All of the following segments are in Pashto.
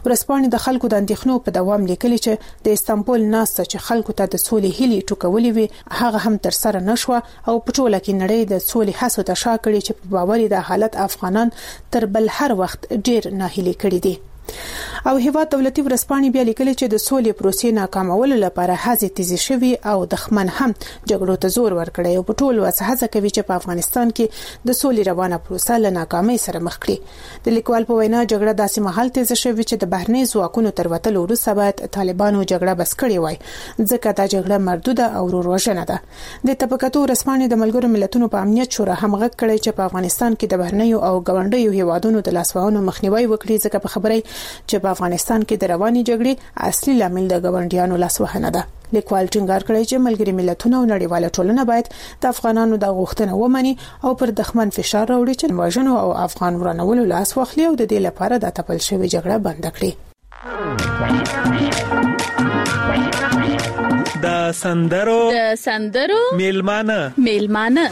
ورسپانې د خلکو د اندېښنو په دوام لیکلي چې د استانبول ناسته چې خلکو ته د سولې هیلې ټوکولې وي هغه هم تر سره نشوه او په ټوله کې نړۍ د سولې هڅو ته شا کړې چې په باور د حالت افغانان تر بل هر وخت ډیر ناهیلي کړي دي. او هیواد دولتي ورسپانې بیا لیکلي چې د سولې پروسې ناکامولو لپاره هڅې تیزې شوي او دښمن هم جګړو ته زور ورکړی او په ټول وسه هڅه کوي چې په افغانستان کې د سولې روانه پروسه له ناکامۍ سره مخ کړي. د لیکوال په وینا جګړه داسې مهال تیزه شوې چې د بهرني ځواکونو تر وتلو وروسته باید طالبانو جګړه بس کړې وای ځکه دا جګړه مردوده او وروژنه ده. د طبقاتو ورسپانې د ملګرو ملتونو په امنیت شورا هم غږ کړی چې په افغانستان کې د بهرنیو او ګاونډیو هیوادونو د لاسوهنو مخنیوي وکړي ځکه په خبري چې په افغانستان کې د رواني جګړې اصلي لامل د ګاونډیانو لاسوهنه ده. لیکوال ټینګار کړی چې ملګري ملتونه او نړیواله ټولنه باید د افغانانو د غوښتنه ومني او پر دښمن فشار راوړي چې واژنو او افغان ورانولو لاس واخلي او د دې لپاره د تپل شوی جګړه بند کړي. د سندرو میلمانه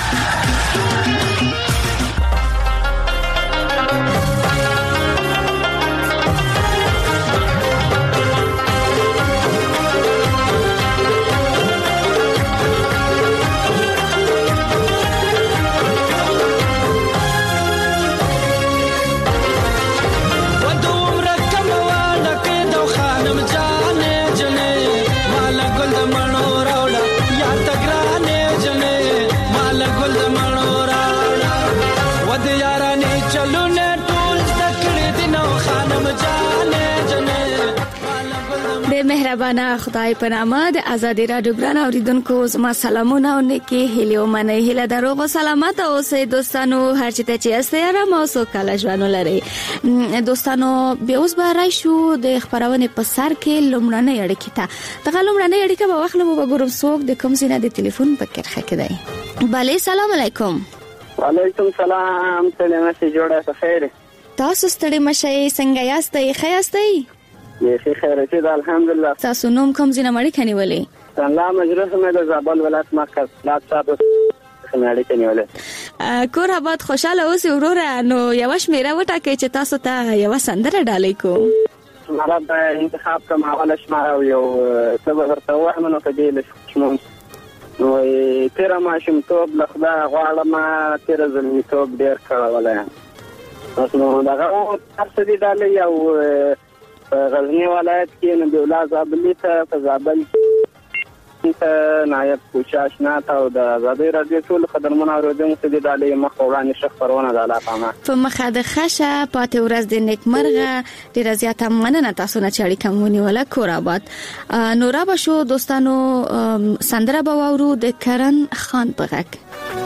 مهربانه خدای په نامه د آزادی رادیو ګران اوریدونکو زما سلامونه او نیکی هیله او مننه هیله دروغ او سلامت اوسئ دوستانو هر چیرته چې یاست آرام او سوکاله ژوند ولرئ. دوستانو به اوس به راشو د خبرونه په سر کې لومړنۍ اړیکه ته دغه لومړنۍ اړیکه په وخت مو وګورم څوک د کوم سینه د ټلیفون په کرخه کې دی. بله سلام علیکم. وعلیکم سلام. سلامه سي جوړه په خیر. تاسو ستړي مشه څنګه یاستئ خیاستئ؟ یې خیر چې الحمدلله. تاسو نوم کوم ځای نه مړی کنيولې؟ الله مجرس مې د زابل ولایت مرکز لاټ صاحب مړی کنيولې. کور آباد خوشاله اوسئ وروره. نو یو شمیره وټاکئ چې تاسو ته یو سندره ډالۍ کو. مرا د انتخاب کوم حواله شماره یو څه ورته وایم نو په دې لښمن نو تیر ما شم توب لخدا غواړم تیر زلمی توب ډیر کړه نو دغه تاسو دې ډالۍ یو غزنی ولایت کې نو د ولایت زابل ته په زابل کې نایب کوشش نه تا د آزادی رادیو ټول خدمتونه اوریدونکو ته د ډالۍ مخ وړاندې شخ پرونه د علاقه په مخه د خشه پاتې ورځ د نیکمرغه ډیر زیاته مننه تاسو نه چاړي کومونی ولا کور آباد. نورا بشو دوستانو سندره باورو د کرن خان په غږ.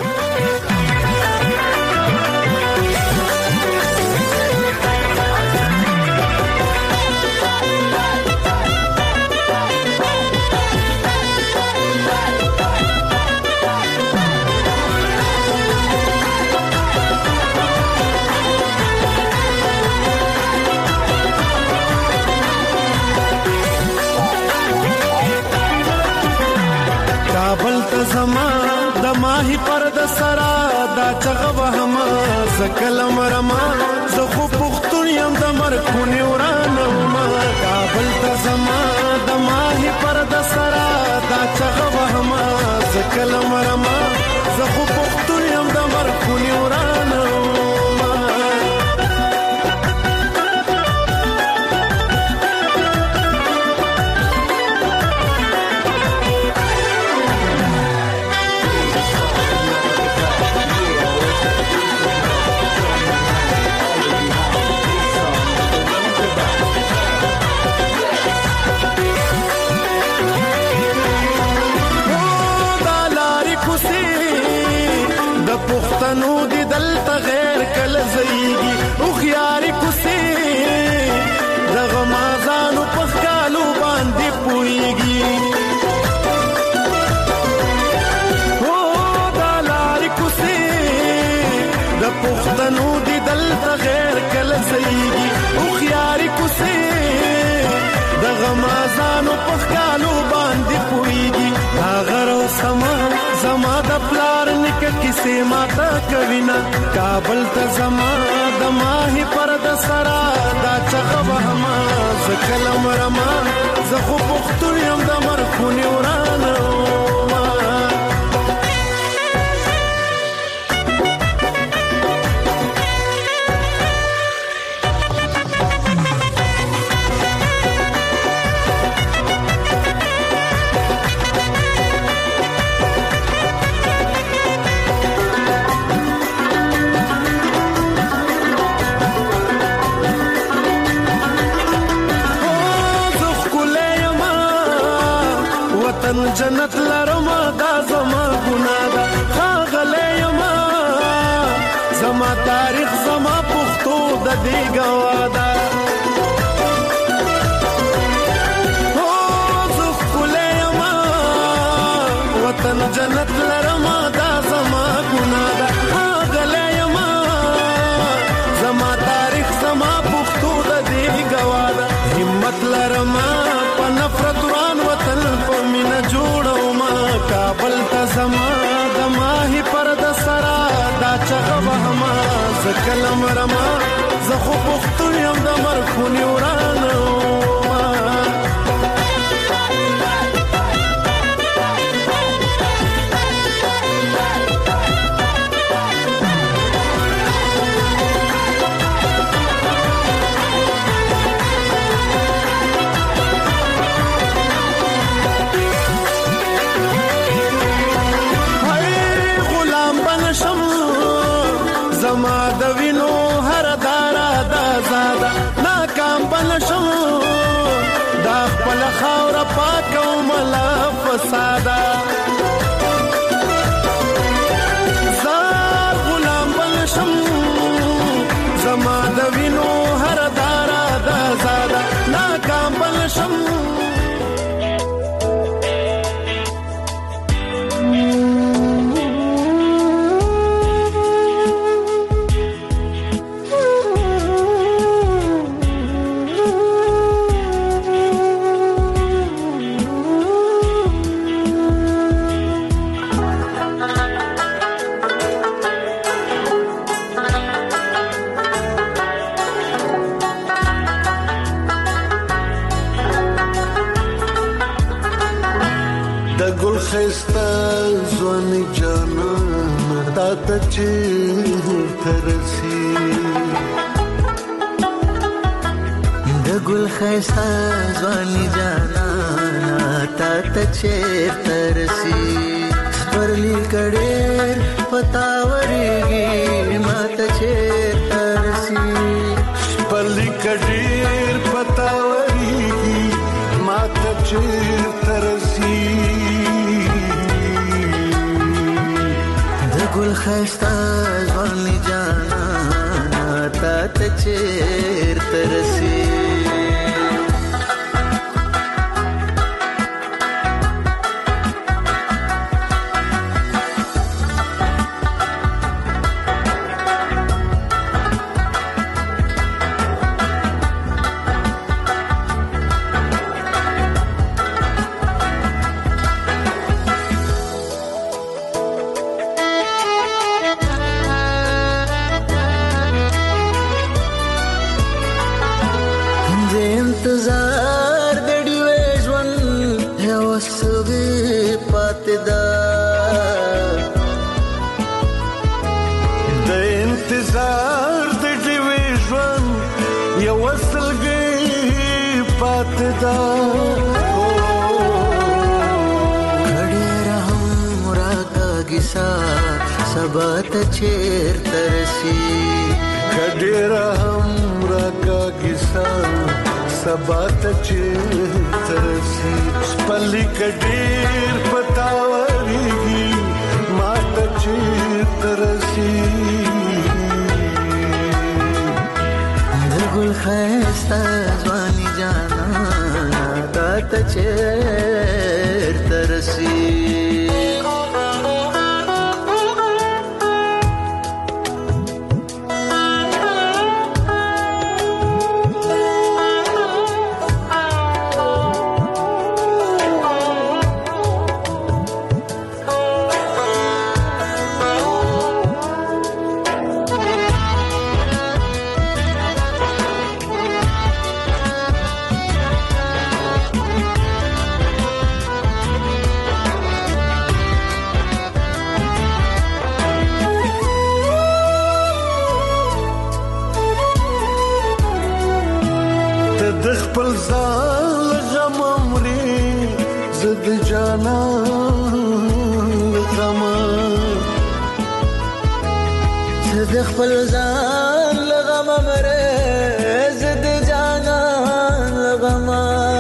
زما د ماهی پر د سرا دا چغه وهما زکلم رما زه خو پختون یم د مرکونی ورانه ما کابل ته زما د ماهی پر د سرا دا چغه وهما زکلم رما زه خو پختون یم د مرکونی ورانه پښتنو دي دلته غیر کله زيږي او خياري کوسي دغه مازانو په خالو باندې پويږي او دلاري کوسي د پښتنو دي دلته غیر کله زيږي او خياري کوسي دغه مازانو په خالو باندې پويږي اگر سما زما د پلار نک کیسه ماتا کوینا کابل ته زما د ماهی پر د سرا دا چغه وهما زکل مرما زخو پختون یم د مرخونی ورانه جنت لرما دا زما ګناه ده ښاغلی یما زما تاریخ زما پښتو د دې ګواه ده زه ښکلی یما وطن جنت لرما دا زما ګناه ده ښاغلی یما زما تاریخ زما پښتو د دې ګواه ده همت لرما په نفرت وران وطن په مینه جوړوما کابل ته زما د ماهي پر د سرا دا چغه وهما زکل مرما زه خو پښتون یم د مرخونی ورانه زما د وینو هر دارا دا زاده ناکام بنشم دا خپل خاور پاکو ملا فساده زار غلام بنشم زما د وینو هر دارا دا زاده ناکام بنشم خستا زوانی جانا تا تا چیر ترسی د ګل خستا زوانی جانا تا تا چیر ترسی پرلی کډیر پتاورېږي ما ته چیر ترسی پرلی کډیر پتاورېږي ما ته چیر ترسی ګل خستا ځواني جانا تا ته چیر ترسي انتظار د ډیوې ژوند یو سوي پاتې ده د انتظار د ډیوې ژوند یو سوي پاتې ده کډیر هم راکاږي سبا ته چیر ترسي کډیر هم راکاږي سبا ته چیر ترسي پلی کډیر پتاورېږي ما ته چیر ترسي د ګل خستا ځواني جانا تا ته چیر ترسي د خپل ځان غم مري زد جانان غم زد خپل ځان غم مري زد جانان غم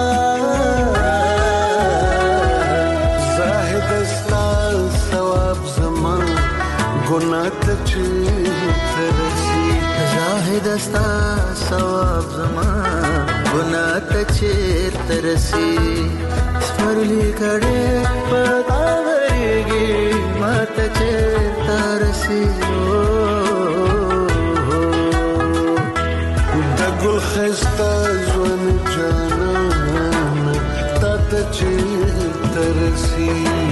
زاهد استا ثواب زمان ګناه ته چرسي زاهد استا ثواب زمان ګناه ته چرسي سپرلی کړه پتا ورګي ماته چرسي د ګل خستا ځوان جانان تا ته چرسي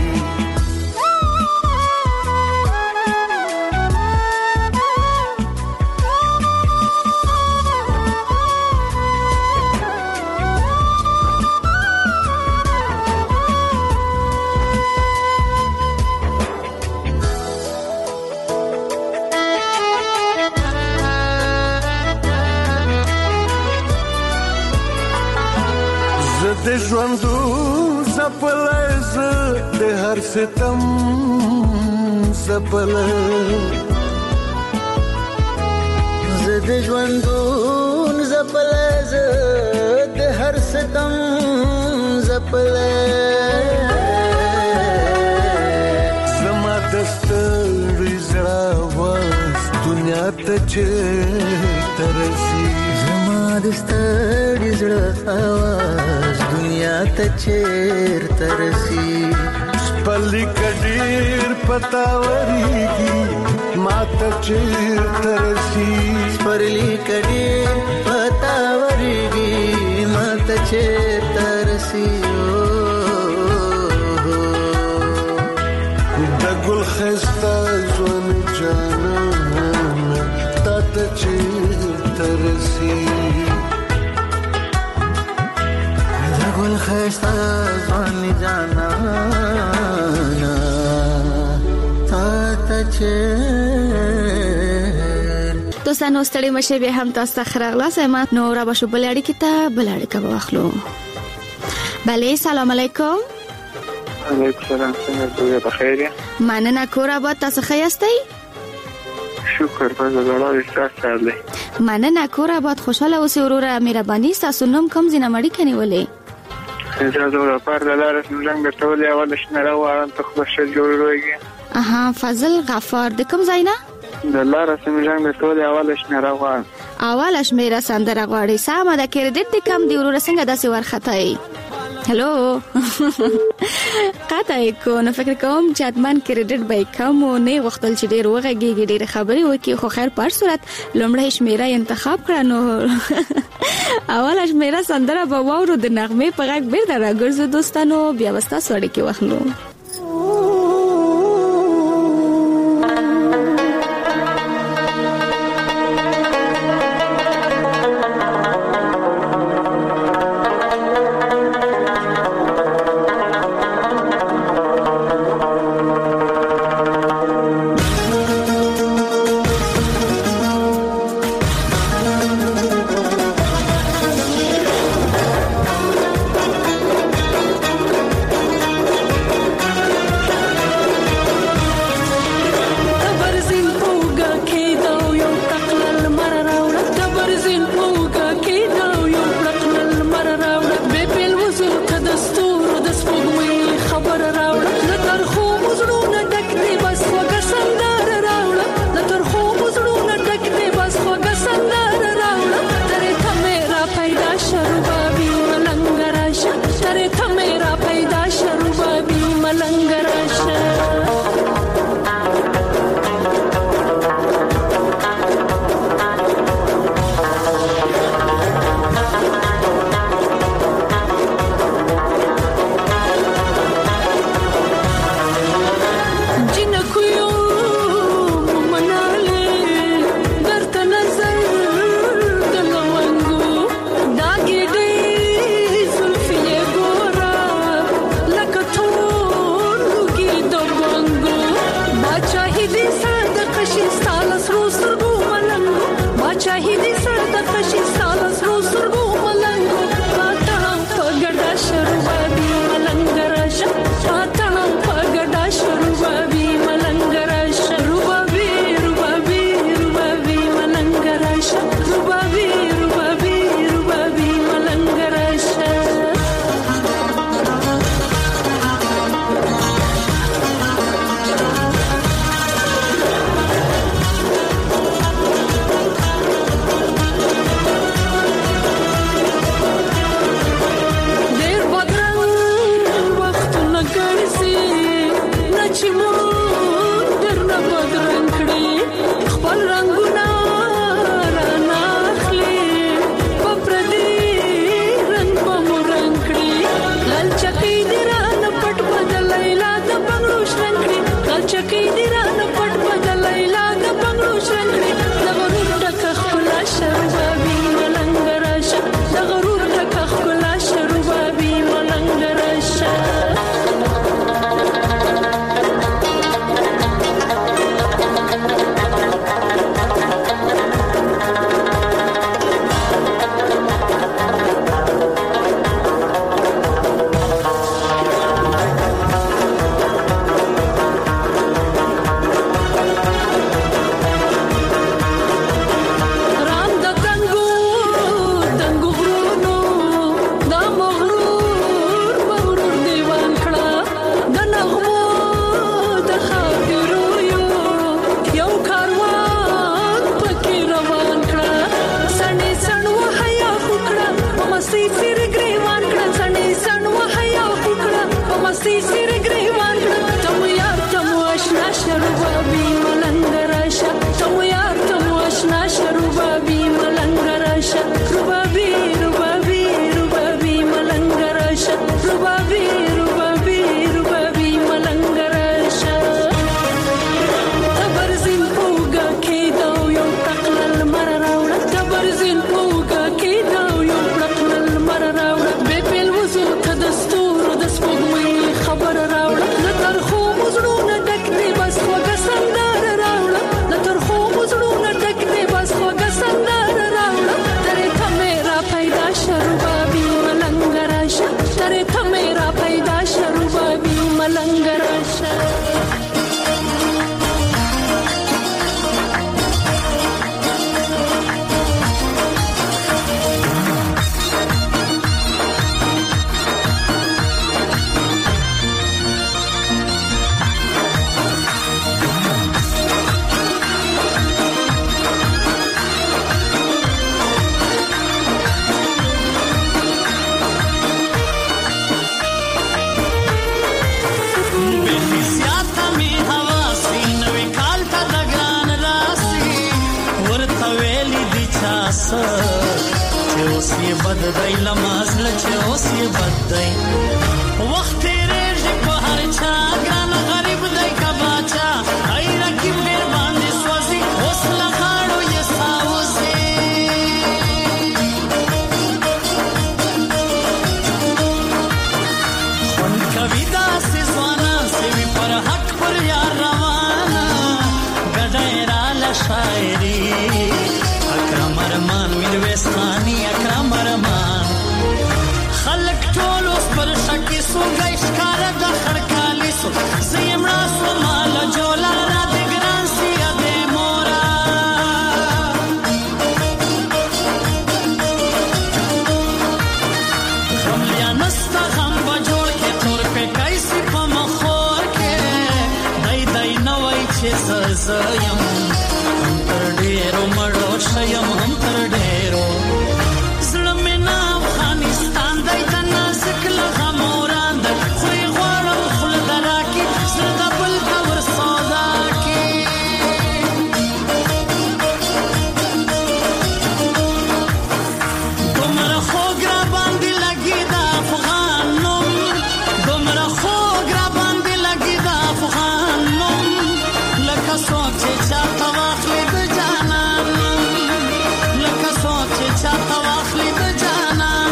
د ژوندو زپلز د هر ستم زپل ز د ژوندو زپلز د هر ستم زپل زما دستړي زړه واس دنیا ته چرسي زما دستړي زړه واس دنیا ته چرسي پلی کډیر پتا وريږي ماته چرسي پرلی کډیر پتا وريږي ماته چرسي د ګل خستا ځوان جانان تا ته چرسي ګل خستا ځوان جانان تا ته دوستانو ستړي مشه به هم تاسو خرغلاس ما نو را بشو بلړی کی ته بلړی کا واخلو بله سلام علیکم علیکم السلام څنګه بخیر مننه کور آباد تاسو خیاستئ شکر په زړه ستاسو مننه کور آباد خوشاله اوسئ وروره مهرباني تاسو نوم کوم زینه مړی کني ولې زه پر دلاره څنګه ټولې اول شنه راوړم ته خو شه جوړوږي اها فضل غفار د کوم ځای نه دلاره څنګه ټولې اول شنه راوړم اول شمیره سندره غواړي سم د کریډټ د کم دی وروره څنګه داسې ورخطای هلو قطعی کو نو فکر کوم چې اتمن کریډټ به کم او نه وختل چې ډیر وغږیږي ډیر خبري وکي خو خیر پر صورت لومړی شمیره انتخاب کړنو اول شمیره سندره به وورو د نغمه په غږ بیرته راګرځو دوستانو بیا وستا سړی کې واخلو دی لمازل چې اوس یې بد دی وخت تیرېږي په هر چا ګران غریب دی که باچا ای رقیب ډېر باندې سوځي اوس له غاړو یې ساوځي خوند کوي داسې ځوانان سوي پر حق پر یار روانه ګډه یې راله شاعري اکرم ارمان میرویس خانی اکرم ارمان خلق ټول اوس پر شکی سو گئی ښکاره د خړکالي سو زیم راسو مال جولا را د ګران سیا د مورا غم لیا نستا غم بجوړ کې تور په کیسې په مخور کې دای دای نوای چې زیم هم تر ډیرو مړو شیم هم تر ډیرو زړه مې نه افغانستان دی د نازک لغه موران دی خورې غواړم خوله د راکې زړه د بل ته ور سودا کې دومره خوږ را باندې لګي د افغان نوم دومره خوږ را باندې لګي د افغان نوم لکه څوک چې چاته واخلي د جانان لکه څوک چې چاته واخلي د جانان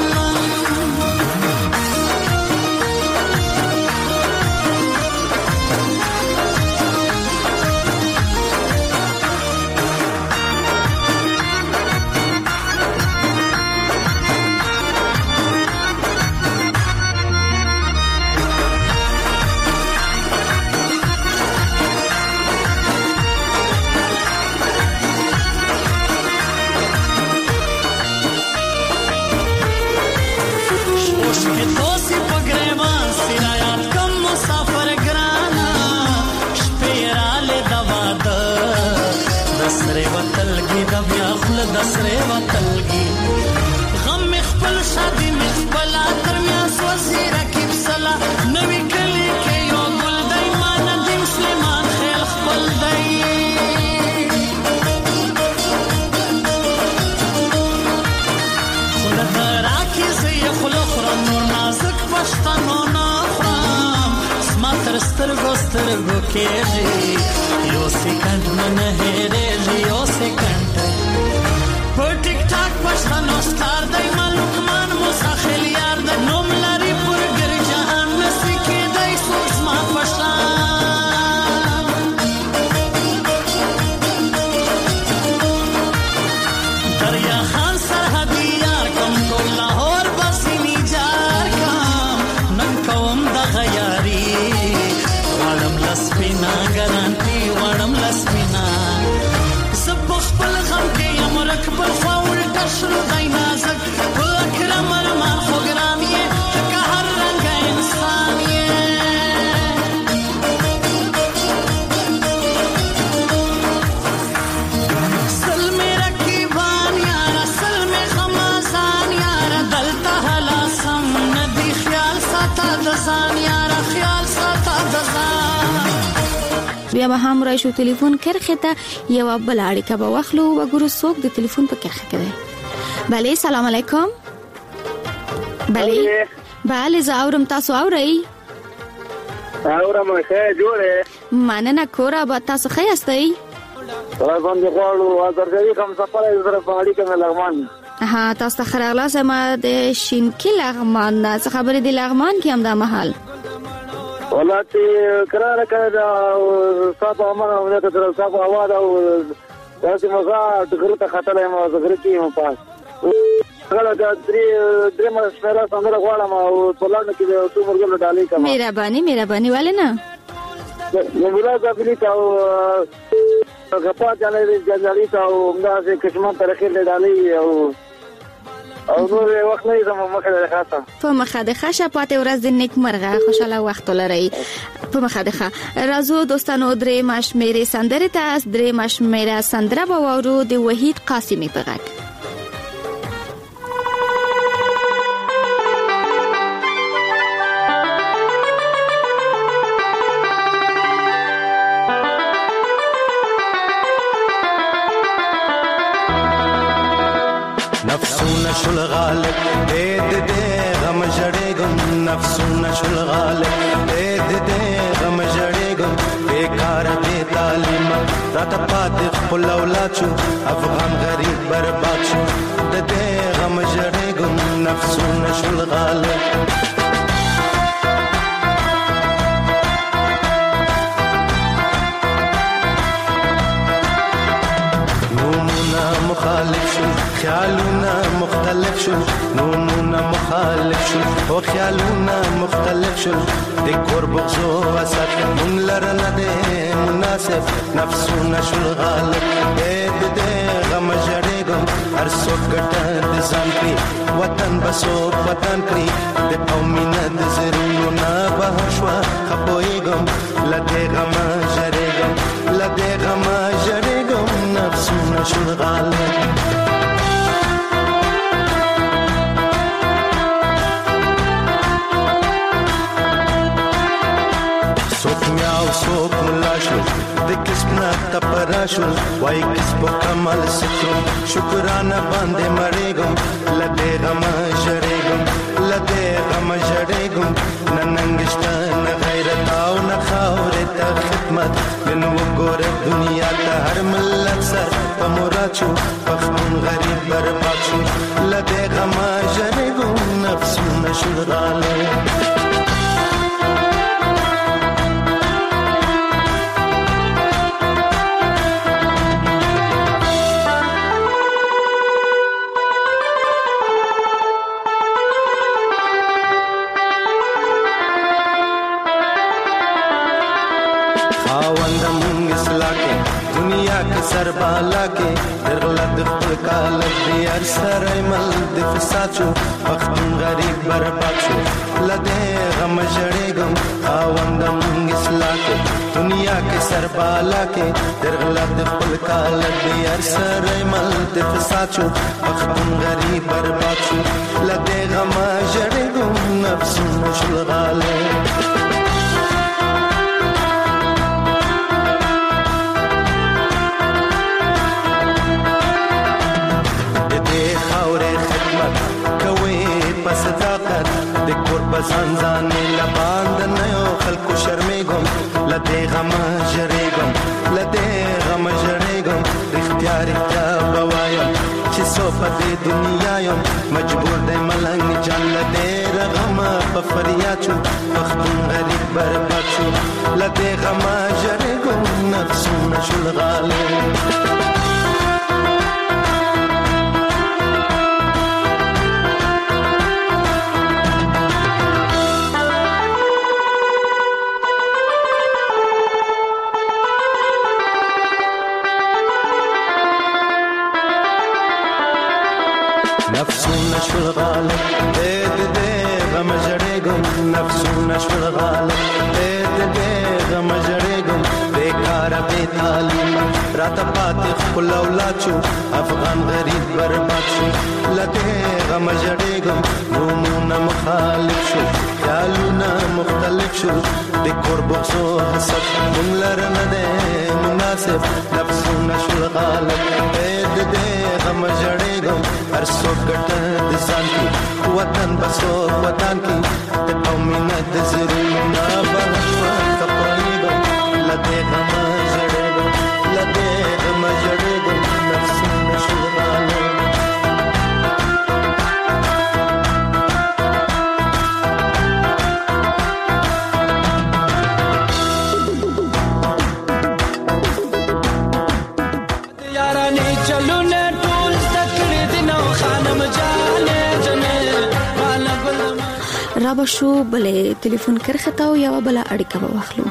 شپې توسې په ګریوان سرایات کم مسافر ګرانا شپې رالې د واده د سرې وتلګي د بیا خوله د سرې وتلګي غم مې خپل شادي مې خپله تر میاس وزي رقیب سلا نوي کلي کې یو ګل دی ما ندیم سلیمان خیل خپل دی خوله د راکې زه یې خوله خورم نور نازک پښتنو نه خورم زما تر سترګو سترګو کېږي یو سیکنډ مې نه هېرېږي یو سیکنډ په ټیک ټاک پښتنو ستار دی ما لقمان موسی خیل یار دی نوم لري پر ګر جهان نسي کېدی څوک زما په شان دریا خان سرحدي یار کوم ټول لاهور بسینی جار کام نن کوم دغه یاري غواړم لسپینا ګرانټي غواړم لسپینا زه په خپل غم کې یم رکبل خوا ولټه شروع دی نازک په اکرم ارمان خو ګران یې لکه هر رنګه انسان یې سل مې رقیبان یاره سل مې غمازان یاره دلته هلا سم ندي خیال ساته د ځان یاره خیال ساته د ځان بیا به هم راشو تلیفون کرخه ته یو بل اړیکه به واخلو وګورو څوک د تلیفون په کرخه کې دی بله سلام علیکم بله زه اورم تاسو اورئ اورم ښه جوړې مننه کوره به تاسو ښه یاستئ را باندې غواړو ازرګوي کوم سفر یې سره په اړیکه مې لغمان ها تاسو ته ښه راغلاست ما د شینکي لغمان نه څه خبرې د لغمان کې هم دا مهال والله چې قرار کړه دا صاحب امر او دا تر صاحب اواز او داسې مزه دغه ته خطرې ما زغره کې مو پاس غلا دا درې مشوره څنګه غواړم او په لاندې کې څو مرګ ډالې کوم مهرباني ولې نه مولا ځابلی تا او غپا جالي تا او همداسې کشمن طریقې ډالې او نور وخت نه زموږ مخه ده خاصه په مخه ده ښه پاتې ورځ د نیکمرغه خوشاله وخت ولرئ په مخه ده راځو دوستانو درې مشمیرې سندرې ته درې مشمیره سندره به واورو د وحید قاسمي په غږ نفسونه شل غالب د دې غم جړېګم نفسونه شول غالب دې غم جړېګم بیکار بے تعلیم راته پاتې خپل اولاد شو افغان غریب برباد شو دې غم جړېګم نفسونه شول غالب مخالف شو خیالونه مختلف شو نومونه مخالف شو او خیالونه مختلف شو د کور بغزو وسط مون لرنه ده مناسب نفسونه شو غالب دې غم جړېګم هر څوک ګټه د ځان کړي وطن بسو وطن کړي د قومینه د زرونو نه بهر شو خپويګم لدې غم جړېګم لدې غم جړېګم نفسونه شو غالب سوک ملا شو د کسبنا تپرا شو وای کسب کمال سکرو شکرانه باندې مړېګم لدې غم جړېګم لدې غم جړېګم نننګشته نه غیرت او نه خاورې ته خدمت نن وګوره دنیا ته هر ملت سر په مراد شو پښتون غریب برباد شو لدې غم جړېګم نفسونه شو غالب سر بالا کې درغلط خپل کال دې هر سره مل د فساد شو پښتون غریب برباد شو لدې غم جړېګم خاوندم اصلاح کې دنیا کې سر بالا کې درغلط خپل کال دې هر سره مل د فساد شو پښتون غریب برباد شو لدې غم جړېګم نفسونه شو غالب صداقت د کور بسان ځانې لباند نه یو خلکو شرمېږم لدې غم جړېګم لدې غم جړېګم رښتیا رښتیا به وایم چې څو په دې دنیا یم مجبور دی ملنګ جان لدې غم په فریاد شو پښتون غریب برباد شو لدې غم جړېګم نفسونه شو غالب نفسونه شو غالب دې غم جړېګم نفسونه شو غالب دې غم جړېګم بیکار بے تعلیم راته پاتې خپل اولاد شو افغان غریب برباد شو لدې غم جړېګم نومونه مخالف شو خیالونه مختلف شو د کور بغزو حسد مون لرنه ده مناسب نفسونه شو غالب دې غم جړېګم هر څوک ګټه د ځان کې وطن بسو وطن کې د قومینه د زرونو نه بهر شو خپويګم لدې غم جړېګم لدې غم جړېګم نفسونه شو غالب رابه شو بلې ټلیفون کرخته او یو بل اړیکه واخلو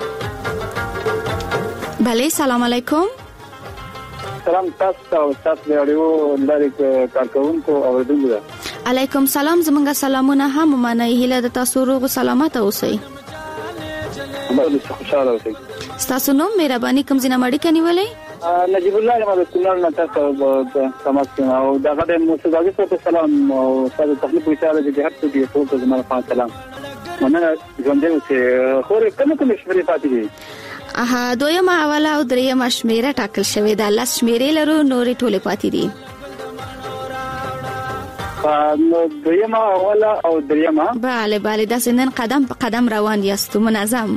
بلې سلام علیکم سلام تاسو ته تاسو د اړیو لارې کارکونکو اوریدونکو علیکم سلام زمونږ سلامونه هم مننه هیله د تاسو روغ سلامت اوسئ الله دې خوشاله اوسئ تاسو نو مهرباني کوم ځنه مړی کنيولې نجيب الله ما کونړ نه تاسو سمات او دغه د موسیقي په سلام او تاسو تخلیق وشاله دې هر څه دې ټول زموږ په سلام مننه ژوندې اوسئ خو کوم شمېرې پاتې دي دویمه اوله او دریمه شمیره ټاکل شوې ده لاس شمیرې لرو نورې ټولې پاتې دي نو دویمه اوله او دریمه. bale bale دا سنن قدم په قدم روان یاستو منظم.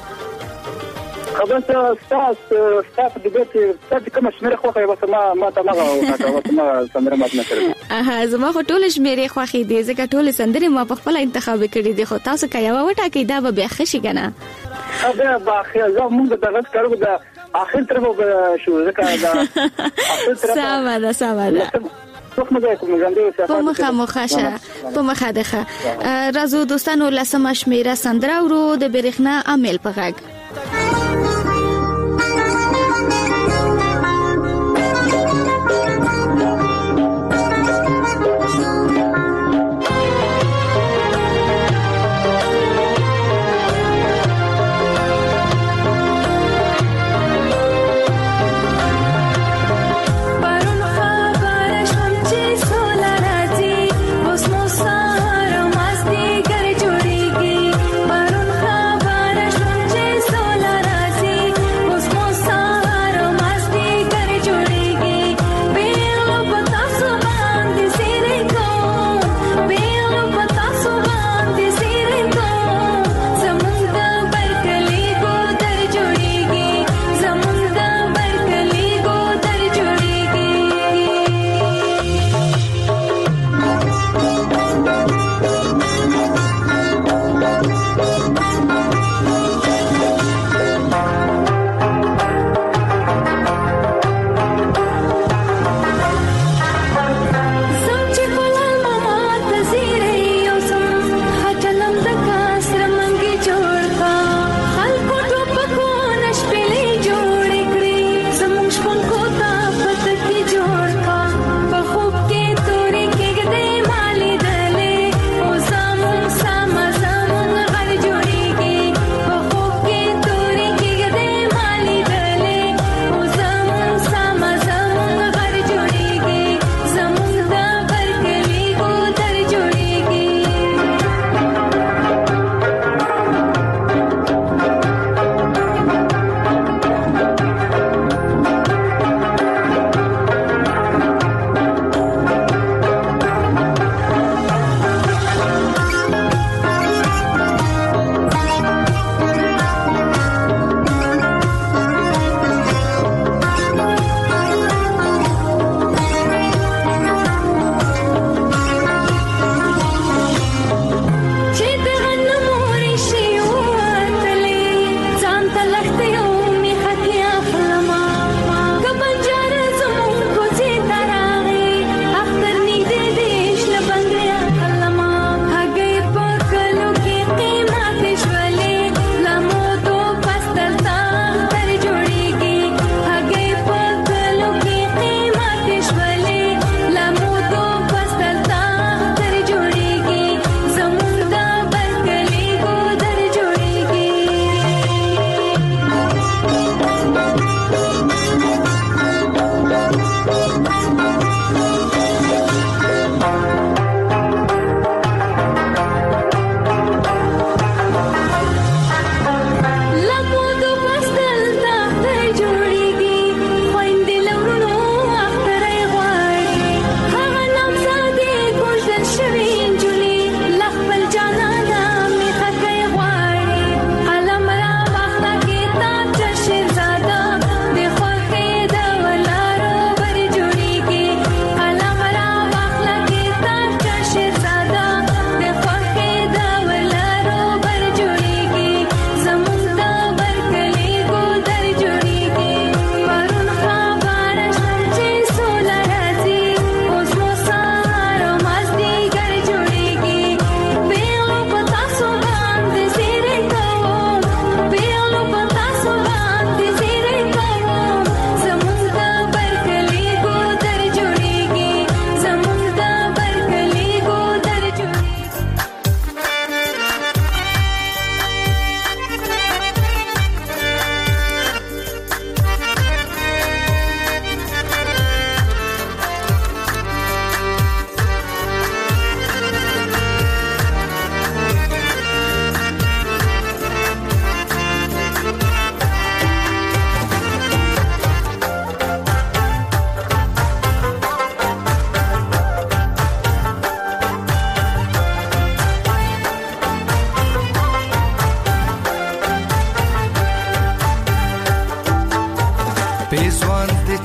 خبر ستاسو د دې ستاسو کوم شمیر خوخه واسه ما ته ما واسه ما سندره مات نه کړم. زما خو ټول شمیرې خوخي دي ځکه ټول سندره ما په خپل انتخاب کړې دي خو تاسو کا یو وټا کې دا به خشي کنه. دا باخه زه مونږ د غږ کارو د اخر طرف شو ځکه دا اخر طرف ساده په مخه مخاشه په مخه دغه رازو دوستانو لسمه شمیره سندره ورو د برېښنا عامل په غږ. Just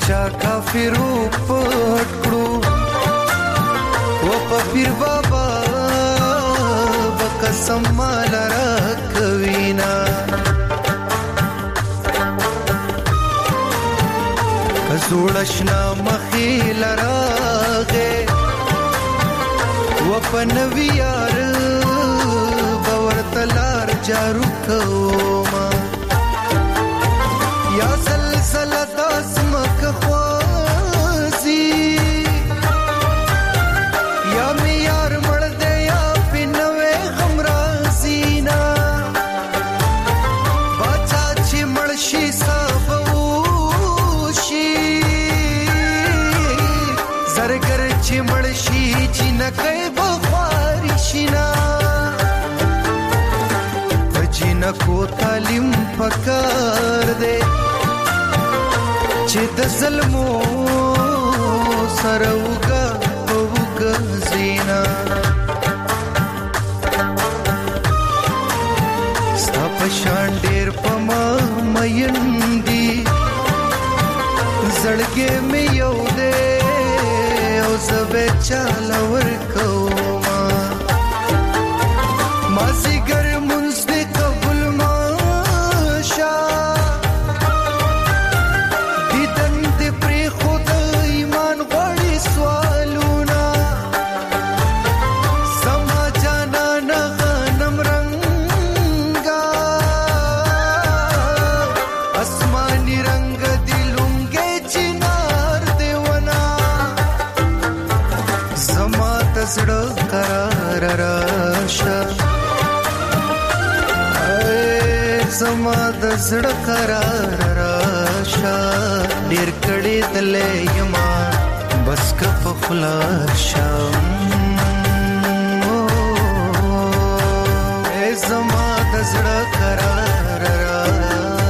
چا کافرو پټ کړو و په پیر بابا بقسم مال را کوینا کزوړشنا مخیل راغه و په نویار باور تلار جارو کوما یا سلسله داسمک خوازی یا میار مرد یا پینوے غمرازینا باچا چی مرشی سابوشی زرگر چی مرشی چی نکی بخواریشینا جنکو تعلیم پکار دے چې د ظلمو سره وګا وګا زینا ستا پشان ډیر پما مېندي زړګې مې یو دې او زبې چاله ورکوما مازی ګر زما د زړه قرار راشه ډېر کړي دلې یما بس که په خلاص شم زما د زړه قرار راشه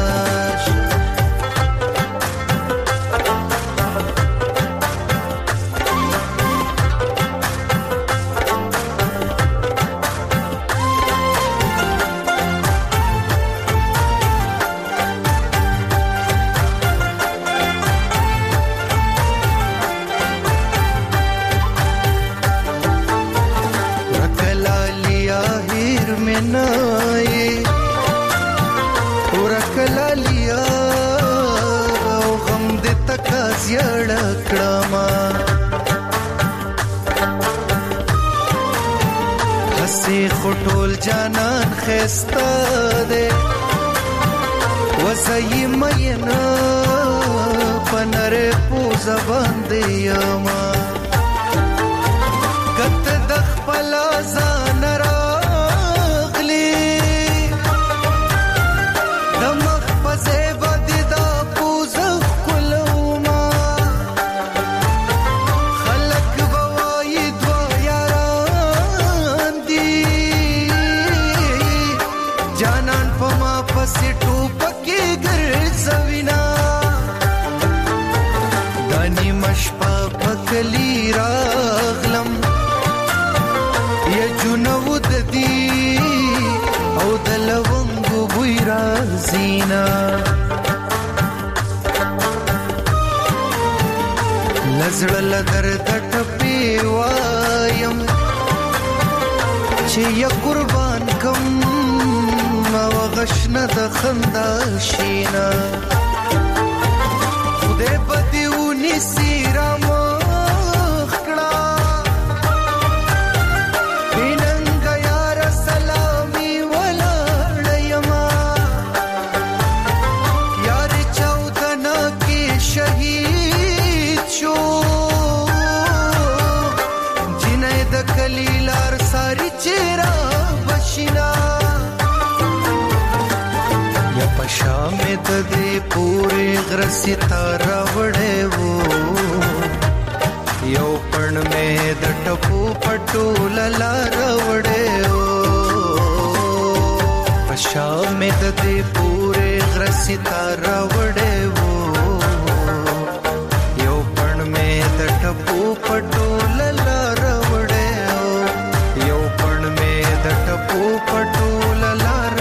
خټول جانان خستا دے وسای مینا پنر پوز باندې یما کت د خپل ځان راغلی د مخ پسې باندې دا پوز کولما خلق بوای دو یاران دی جانان پما پسې ټوپکې ګرځوینا دانی مشپا پکلی راغلم یا جنو ددی او دلونگو بوی رازینا لزړ لدر دټپی وایم چې یا قربان کم او غشنه د خندا شینا خدای بدیونی سیرا مخکړه ویننګ یار سلامي ولاړیما یار چودنا کې شهید شو جنې د کلیلار ساری چیرې بشینا پشام د دې پورې غرسي تارا وړې وو یو پړ مې د ټپو پټو لار وړې وو پشام د دې پورې غرسي تارا وړې وو یو پړ مې د ټپو پټو لار وړې وو یو پړ مې د ټپو پټو لار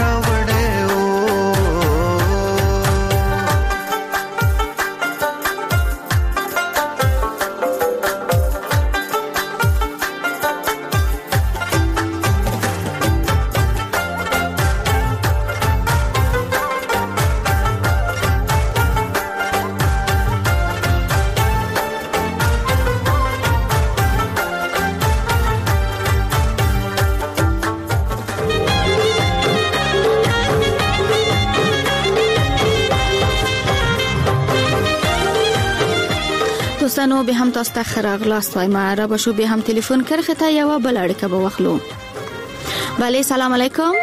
دوستانو به هم تاسو ته خراغلاست وایم را بشو به هم تلیفون کرخه ته یو بل اړیکه به واخلو. بله سلام علیکم.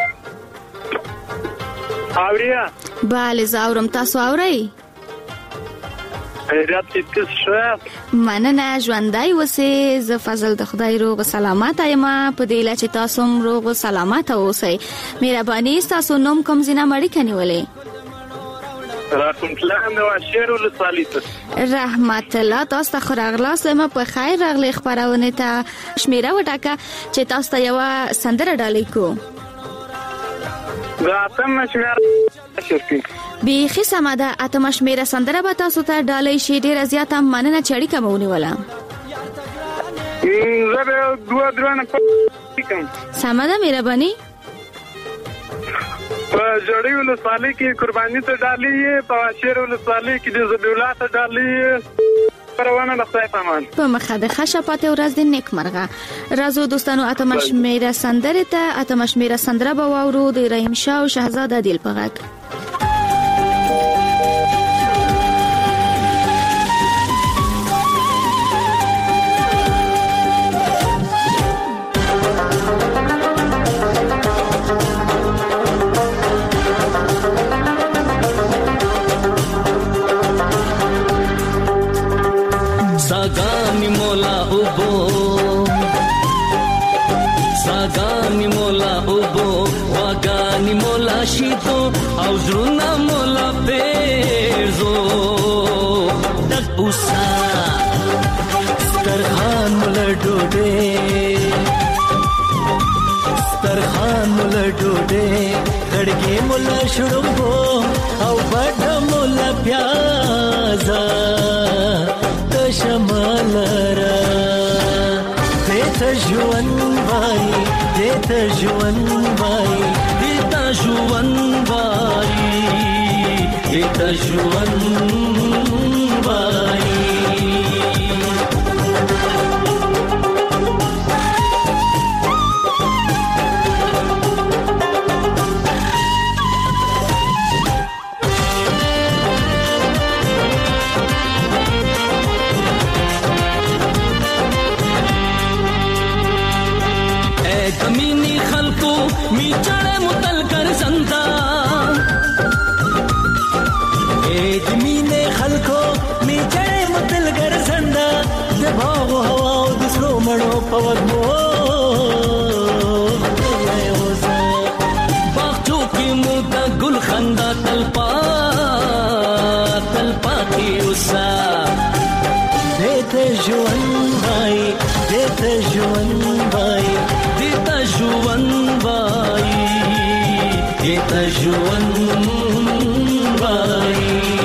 اوریا بله زاورم تاسو اورئ؟ خیرات دې ښه. مننه ژوندۍ اوسئ. زه فضل د خدای روغ سلامت یم په دې لاره چې تاسو هم روغ سلامت اوسئ. مهرباني تاسو نوم کوم ځای نه مړی کنيولې؟ رحمت الله نو شهر ولسوالۍ ته. رحمت الله تاسو ته خراغلاست وایم په خیر راغلی خبرونه ته شمیره وټاکه چې تاسو ته یو سندره ډالۍ کو. دا تم شمیره شرکی بیخي سماده اتم شمیره سندره به تاسو ته ډالۍ شي. ډیره زیاته مننه چې اړیکه مونږ ولا. زه به دوه درنه کوم. سماده مهرباني. په جوړی ولسوالۍ کې قرباني ته ډالۍ، په شهر ولسوالۍ کې د زبیولا ته ډالۍ. پروانه د خدای پامان په مخه د خشپات ورځ د نیک مرغه. رازو دوستانو اتم شمیره سندره ته اتم شمیره سندره به واورو د رحیم شاه او شهزاده دیل پغک. सागानी मोला उबो सागानी मोला उबो वागानी मोला शीतो आउजरुना मोला पेरजो दक उसा स्तरखान मोला डोडे स्तरखान मोला डोडे खड़गे मोला शुड़ुबो औ बड़ा मोला प्याजा شمالرا دیتا جوان بای دیتا جوان بای دیتا جوان بای دیتا جوان بای कमीनी खलको मी चढ़े मुतल कर संता ए जमीने खलको मी चढ़े मुतल कर संता जबाव हवा दूसरो मणो पवद मो बागचो की मुदा गुल खंदा तलपा तलपा की उसा देते जुवन भाई देते जुवन भाई देता जुवन भाई देता जुवन भाई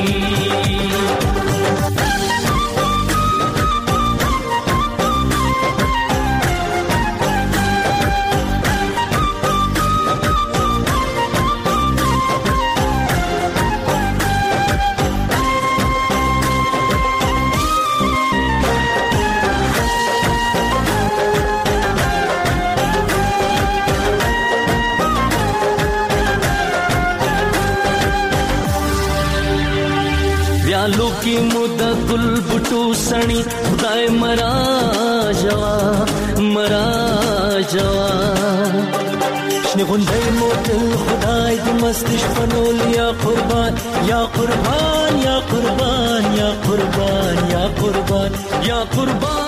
व्यालो की मुदा गुल बुटू सणी खुदाए मरा जवा شنی غندای موتل خدای دی مستش فنول یا قربان یا قربان یا قربان یا قربان یا قربان یا قربان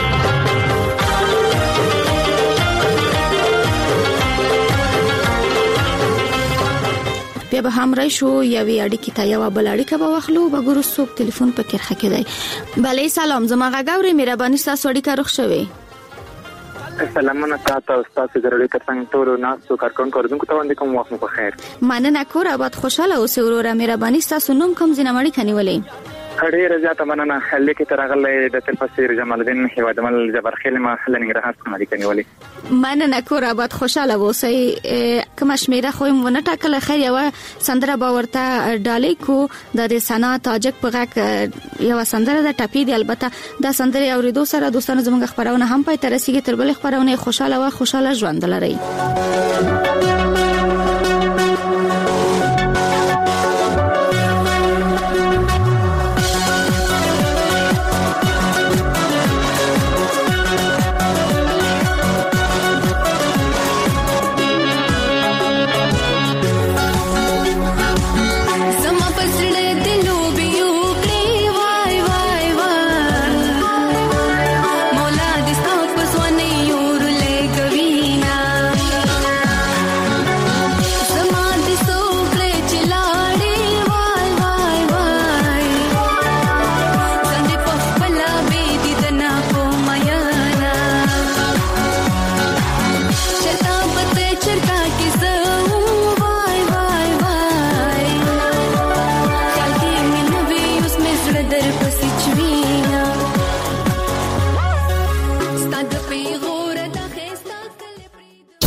بیا به هم راشو یا وی اړیکې ته یو بل اړیکه به واخلو به ګورو څوک ټلیفون پکې راخکې دی. بله سلام زما غاګوري مهرباني تاسو اړیکه روښ شوي. سلامونه تاسو تاسو ضروري ترڅنګ ټول ناسو کارکون کوردونکو ته وندې کوم وخت مو په خیر. مننه کور آباد خوشاله اوسئ وروره مهرباني تاسو نوم کوم ځای نه مړی کنيولې؟ ډېر زیاته مننه لیکي تر غلې د تلفسیر جمال الدین هیوادمل جبرخیل ما لنګرهار څخه مړی کنيولې. مننه کور آباد خوشاله اوسئ. کوم شمیره خو مونږ ټاکل خیر یو سندره باورته ډالۍ کو د سنا تاجک پغه یو سندره د ټاپی دی. البته دا سندره اوریدو سره دوستانو زموږ خبرونه هم پای تر رسیدي. تر بل خبرونه خوشاله ژوند لري.